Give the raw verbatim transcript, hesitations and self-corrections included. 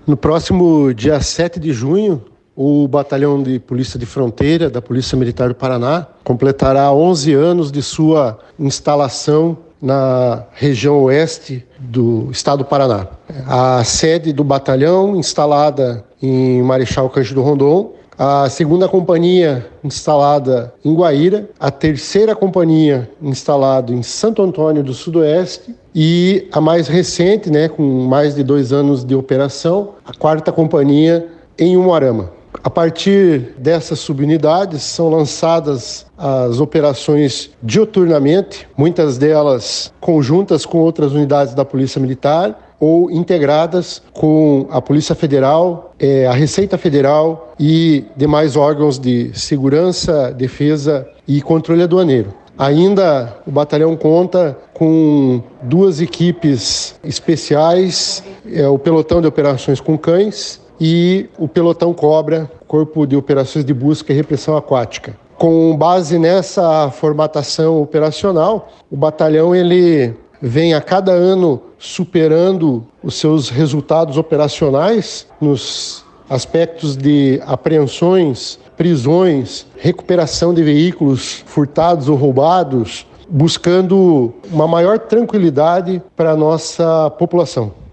No próximo dia sete de junho, o Batalhão de Polícia de Fronteira da Polícia Militar do Paraná completará onze anos de sua instalação na região oeste do estado do Paraná. A sede do batalhão, instalada em Marechal Cândido Rondon, a segunda companhia instalada em Guaíra, a terceira companhia instalada em Santo Antônio do Sudoeste e a mais recente, né, com mais de dois anos de operação, a quarta companhia em Umuarama. A partir dessas subunidades são lançadas as operações diuturnamente, muitas delas conjuntas com outras unidades da Polícia Militar ou integradas com a Polícia Federal, a Receita Federal e demais órgãos de segurança, defesa e controle aduaneiro. Ainda o batalhão conta com duas equipes especiais, é o Pelotão de Operações com Cães e o Pelotão Cobra, Corpo de Operações de Busca e Repressão Aquática. Com base nessa formatação operacional, o batalhão ele vem a cada ano superando os seus resultados operacionais nos aspectos de apreensões, prisões, recuperação de veículos furtados ou roubados, buscando uma maior tranquilidade para a nossa população.